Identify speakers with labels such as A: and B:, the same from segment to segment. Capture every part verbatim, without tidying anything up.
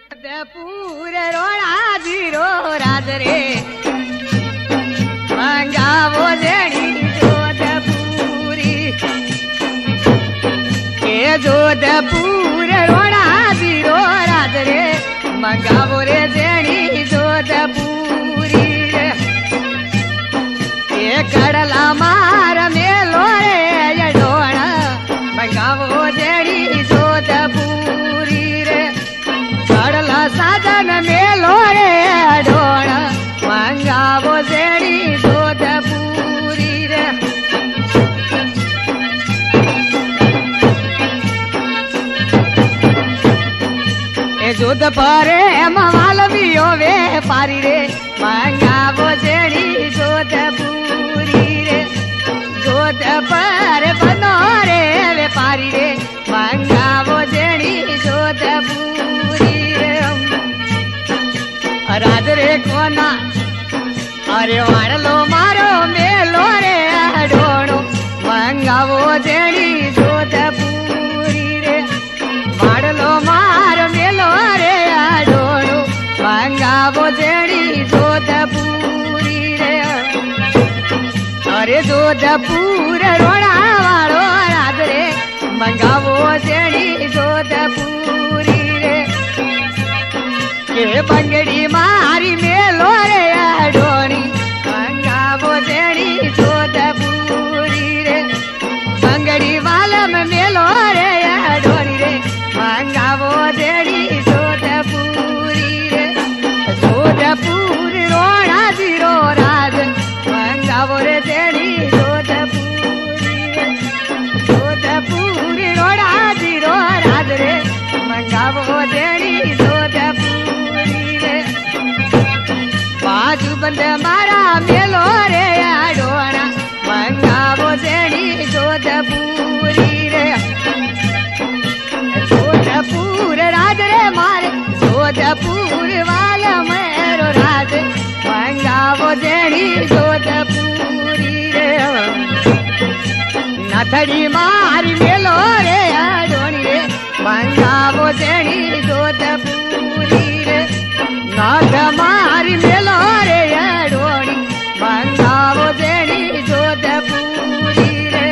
A: जोधपुर रोड़ा जीरो राज रे मंगावो जेणी जोधपुरी के जोधपुर रोड़ा जीरो राज रे मंगावो रे जेणी जोधपुरी के कड़ला मार मेलो रे ढोण मंगावो जेणी जोधपुरी रे कड़ला साजन मेलो रे ढोण मंगावो जेणी जोधपुरी रे ए जोधपुर माल भी होवे पारी रे मंगावो जेणी जोधपुरी रे जोधपुर बनो रे व्यापारी रे मंगावो जेणी जोधपुरी रे राज रे कोना अरे वाड़लो मारो मेलो रे ढोणो मंगावो जेणी जोधपुरी रे वाड़लो मारो मेलो रे ढोणो मंगावो जेणी जोधपुरी रे अरे जोधपुर रोड़ा वालो राज रे मंगावो जेणी जोधपुरी रे के बंगड़ी मारी मेलो रे ढोणी मंगावो जेणी जोधपुरी रे बंगड़ी वालम मेलो रे ढोणी रे मंगावो जेणी जोधपुरी रे जोधपुर रोड़ा जीरो राज मंगावो रे जेणी जोधपुरी रे जोधपुर रोड़ा जीरो राज रे मंगावो जेणी जोधपुरी रे बाजू बंद मारा मेलो रे ढोणा मंगावो जेणी जोधपुरी रे जोधपुर राज रे मारे जोधपुर वाला मेरो राज मंगावो जेणी जोधपुरी रे नथड़ी मारी मेलो रे ढोणी रे मंगावो जेणी जोधपुरी रे नाथ मारी मेलो रे ढोणी मंगावो जेणी जोधपुरी रे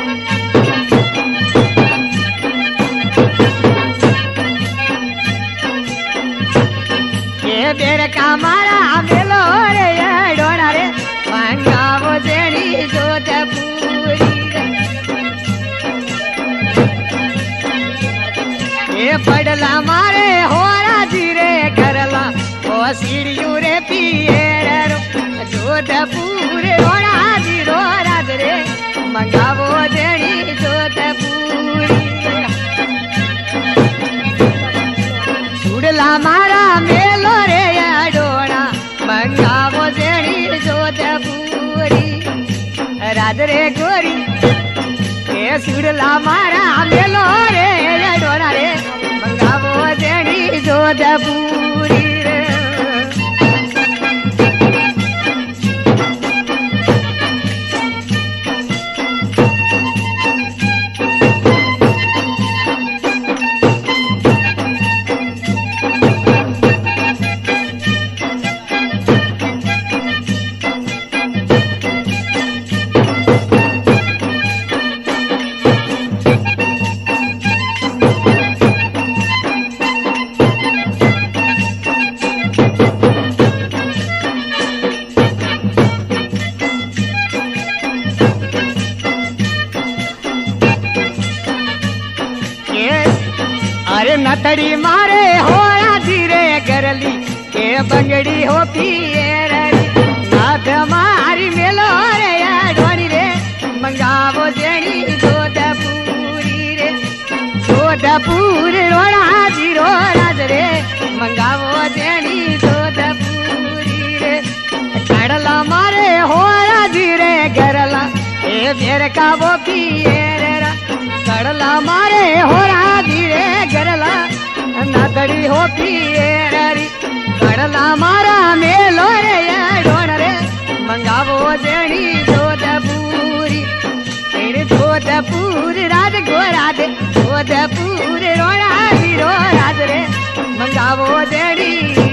A: ये बेर का मारा मेलो रे ढोणा रे मंगावो जेणी जोधपुरी रे ये पड़ला मारे होरा जीरे करला ओ सीढ़ियों रे पिएर जोधपुर रोड़ा जीरो राज रे मंगावो जेणी जोधपुरी छुड़ला मारा मेलो रे ढोणा मंगावो जेणी जोधपुरी राज रे गोरी के छुड़ला मारा मेलो रे ढोणा रे मंगावो जेणी जोधपुरी रे नथड़ी मारे होया धीरे गरली के बंगड़ी हो पिएर नाथ मारी मेलो रे ढोणी रे मंगावो जेणी जोधपुरी रे जोधपुर रोड़ा जीरो राज रे मंगावो जेणी जोधपुरी रे कड़ला मारे होया धीरे गरला ए बेर का वो पिएर कड़ला मारे होरा धीरे गरला नथड़ी हो पिएर कड़ला मारा मेलो रे ढोण रे मंगावो जेणी जोधपुरी जोधपुर राज गोराज जोधपुर रोड़ा जीरो राज रे मंगावो देड़ी